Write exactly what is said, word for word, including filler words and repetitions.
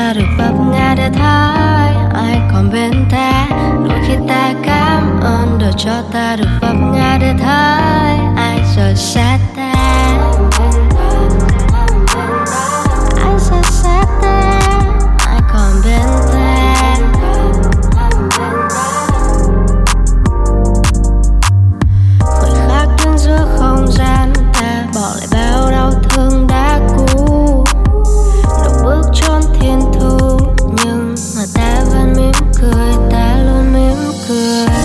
ta được vấp ngã để thấy ai còn bên ta. Đôi khi ta cảm ơn đời cho ta được vấp ngã để thấy ai rời xa ta. Ai rời xa ta, ai còn bên ta. Khoảnh khắc đứng giữa không gian, ta bỏ lại bao đau thương